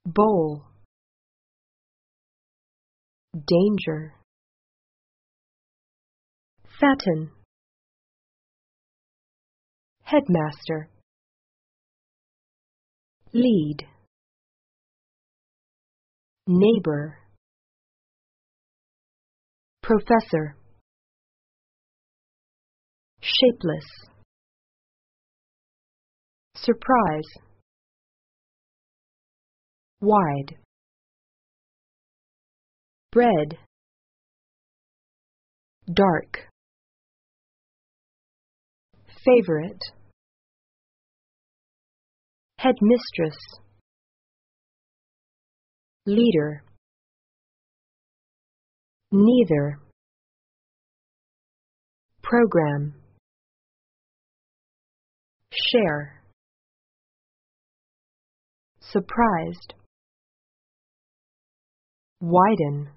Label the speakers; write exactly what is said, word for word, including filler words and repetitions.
Speaker 1: bowl, danger, fatten, headmaster, lead, neighbor, professor, shapeless, surprise, wide, bread, dark, favorite, headmistress, leader, neither, program, share, surprised, widen,